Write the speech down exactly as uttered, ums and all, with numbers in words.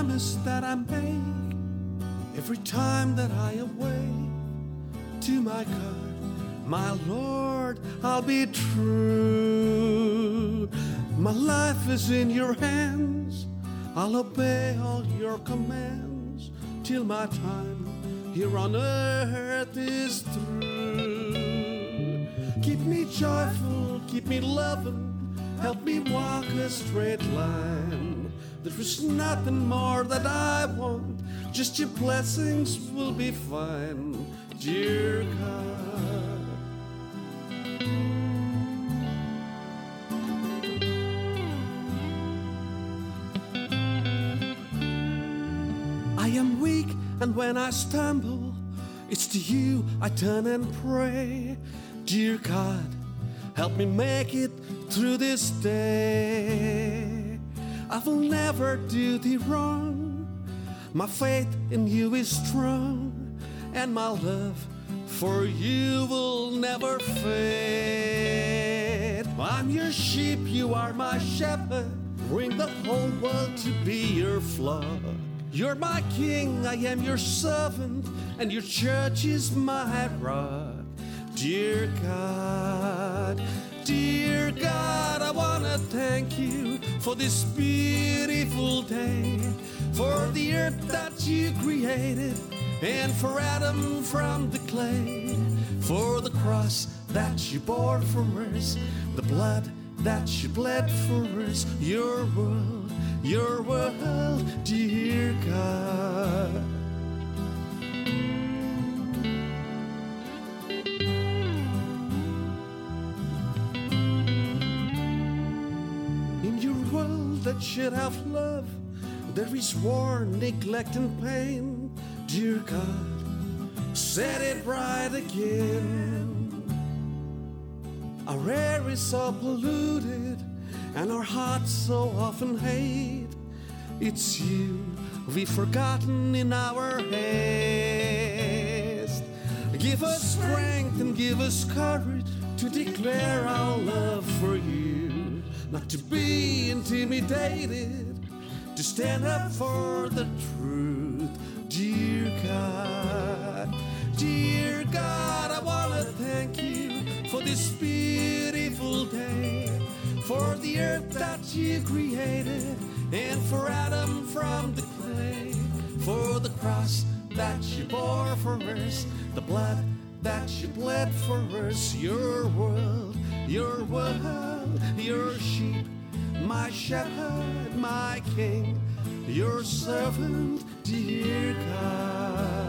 promise that I make every time that I awake to my God, my Lord, I'll be true. My life is in your hands, I'll obey all your commands till my time here on earth is through. Keep me joyful, keep me loving, help me walk a straight line. There is nothing more that I want, just your blessings will be fine, dear God. I am weak, and when I stumble, it's to you I turn and pray. Dear God, help me make it through this day. I will never do thee wrong. My faith in you is strong, and my love for you will never fade. I'm your sheep, you are my shepherd. Bring the whole world to be your flock. You're my king, I am your servant, and your church is my rock. Dear God, dear God, I wanna thank you for this beautiful day, for the earth that you created, and for Adam from the clay, for the cross that you bore for us, the blood that you bled for us, your world, your world, dear God. In your world that should have love, there is war, neglect, and pain. Dear God, set it right again. Our air is so polluted, and our hearts so often hate. It's you we've forgotten in our haste. Give us strength and give us courage to declare our love for you, not to be intimidated, to stand up for the truth. Dear God, dear God, I wanna thank you for this beautiful day, for the earth that you created, and for Adam from the clay, for the cross that you bore for us, the blood that you bled for us, your world, your world, your sheep, my shepherd, my king, your servant, dear God.